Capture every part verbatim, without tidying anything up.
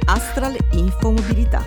Astral Infomobilità.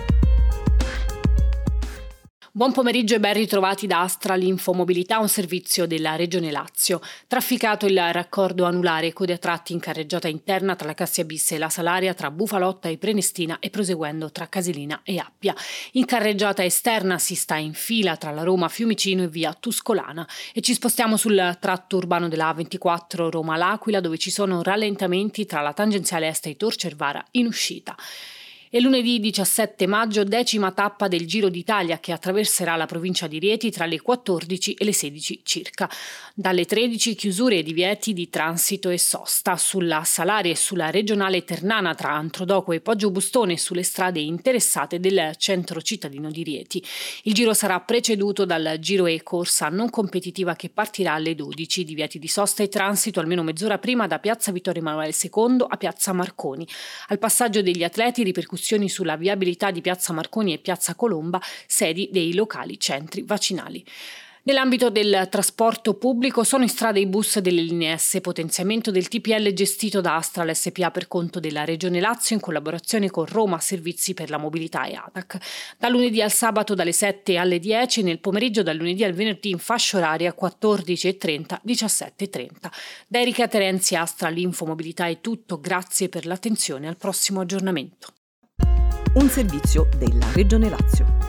Buon pomeriggio e ben ritrovati da Astral Infomobilità, un servizio della Regione Lazio. Trafficato il raccordo anulare, code a tratti in carreggiata interna tra la Cassia Bis e la Salaria, tra Bufalotta e Prenestina e proseguendo tra Casilina e Appia. In carreggiata esterna si sta in fila tra la Roma Fiumicino e via Tuscolana e ci spostiamo sul tratto urbano della A ventiquattro Roma-L'Aquila, dove ci sono rallentamenti tra la tangenziale est e Tor Cervara in uscita. E lunedì diciassette maggio, decima tappa del Giro d'Italia che attraverserà la provincia di Rieti tra le quattordici e le sedici circa. Dalle tredici chiusure e divieti di transito e sosta sulla Salaria e sulla regionale Ternana tra Antrodoco e Poggio Bustone e sulle strade interessate del centro cittadino di Rieti. Il giro sarà preceduto dal Giro e corsa non competitiva che partirà alle dodici, divieti di sosta e transito almeno mezz'ora prima da piazza Vittorio Emanuele secondo a piazza Marconi. Al passaggio degli atleti ripercussioni sulla viabilità di piazza Marconi e piazza Colomba, sedi dei locali centri vaccinali. Nell'ambito del trasporto pubblico sono in strada i bus delle linee S, potenziamento del T P L gestito da Astral S P A per conto della Regione Lazio in collaborazione con Roma Servizi per la Mobilità e A T A C. Da lunedì al sabato dalle sette alle dieci, nel pomeriggio dal lunedì al venerdì in fascia oraria quattordici e trenta diciassette e trenta. Da Erika Terenzi, Astral Infomobilità è tutto, grazie per l'attenzione, al prossimo aggiornamento. Un servizio della Regione Lazio.